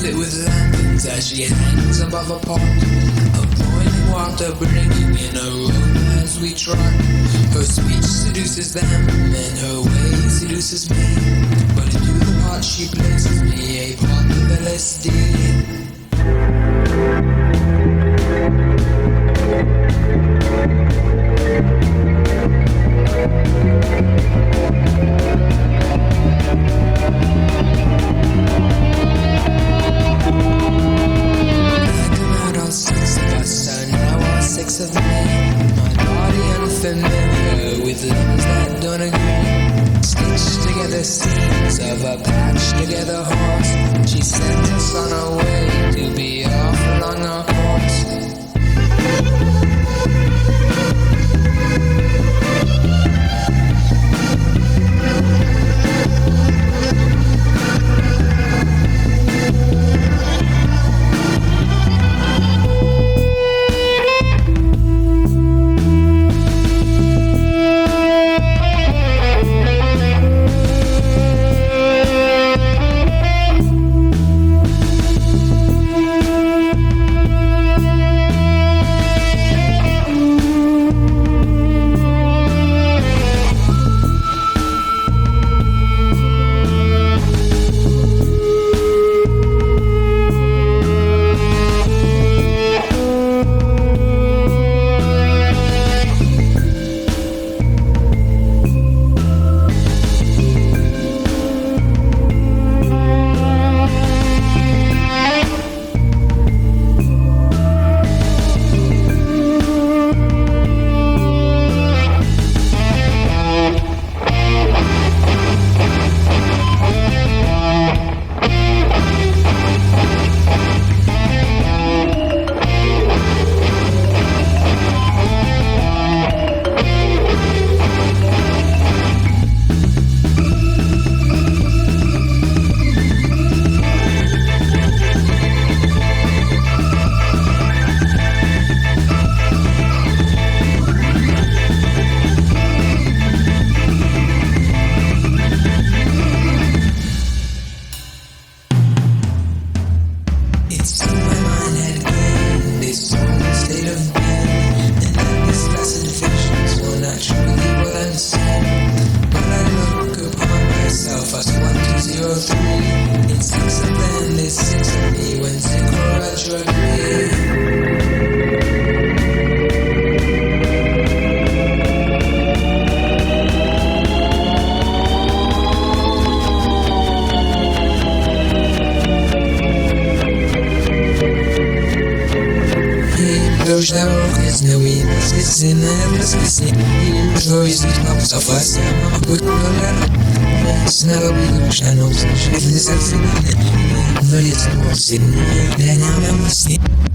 lit with lanterns as she hangs above a pot of boiling water, bringing in aroma as we trot. Her speech seduces them, and her way seduces me. But into the pot she places me, a pot of LSD. Six of me, my body unfamiliar with limbs that don't agree. Stitched together scenes of a patched together horse. She sent us on our way to be off along our course. It's six of them, there's six of me. When Synchro no winners, it's in the endless missing. Stories with maps of us, I'm a good one. It's never been channels, if this is in the it's not sitting, then I'm